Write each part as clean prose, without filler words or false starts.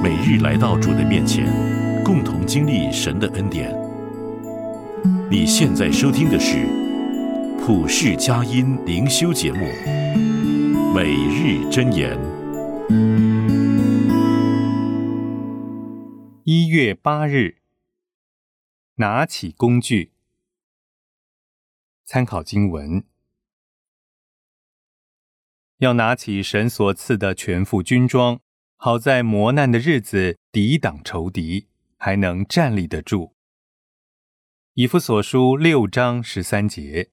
每日来到主的面前，共同经历神的恩典。你现在收听的是普世佳音灵修节目《每日箴言》。 1月8日，拿起工具。参考经文：要拿起神所赐的全副军装，好在磨难的日子抵挡仇敌，还能站立得住。以弗所书6章13节。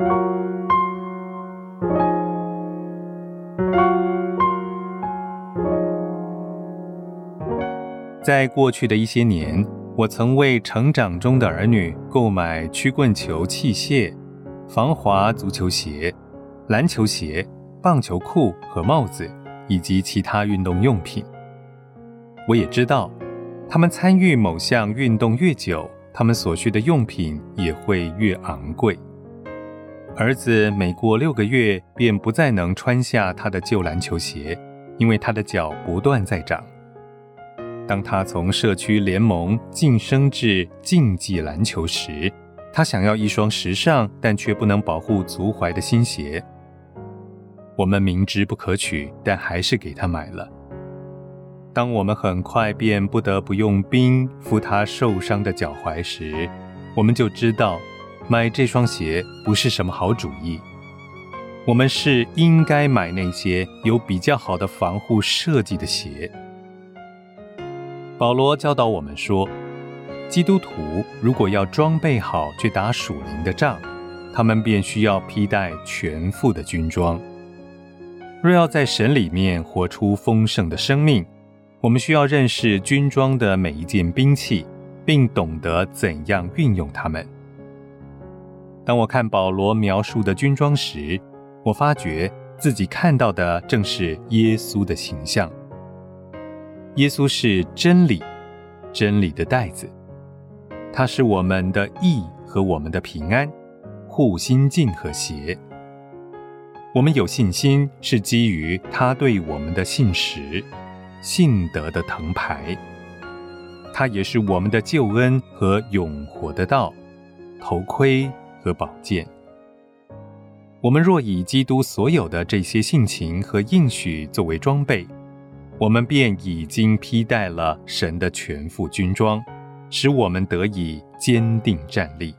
在过去的一些年，我曾为成长中的儿女购买曲棍球器械、防滑足球鞋、篮球鞋、棒球裤和帽子，以及其他运动用品。我也知道，他们参与某项运动越久，他们所需的用品也会越昂贵。儿子每过6个月便不再能穿下他的旧篮球鞋，因为他的脚不断在长。当他从社区联盟晋升至竞技篮球时，他想要一双时尚但却不能保护足踝的新鞋。我们明知不可取，但还是给他买了。当我们很快便不得不用冰敷他受伤的脚踝时，我们就知道买这双鞋不是什么好主意。我们是应该买那些有比较好的防护设计的鞋。保罗教导我们说，基督徒如果要装备好去打属灵的仗，他们便需要披戴全副的军装。若要在神里面活出丰盛的生命，我们需要认识军装的每一件兵器，并懂得怎样运用它们。当我看保罗描述的军装时，我发觉自己看到的正是耶稣的形象。耶稣是真理，真理的带子，他是我们的义和我们的平安，护心镜和鞋。我们有信心是基于他对我们的信实，信德的藤牌。他也是我们的救恩和永活的道，头盔和宝剑。我们若以基督所有的这些性情和应许作为装备，我们便已经披戴了神的全副军装，使我们得以坚定站立。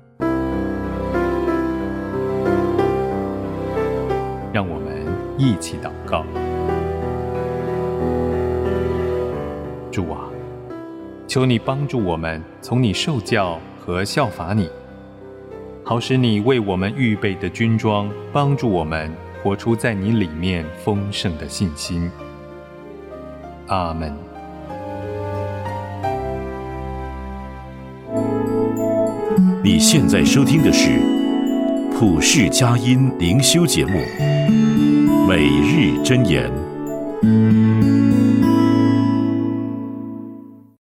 让我们一起祷告。主啊，求你帮助我们从你受教和效法你，好使你为我们预备的军装帮助我们活出在你里面丰盛的信心。阿们。 你现在收听的是普世佳音灵修节目《每日箴言》。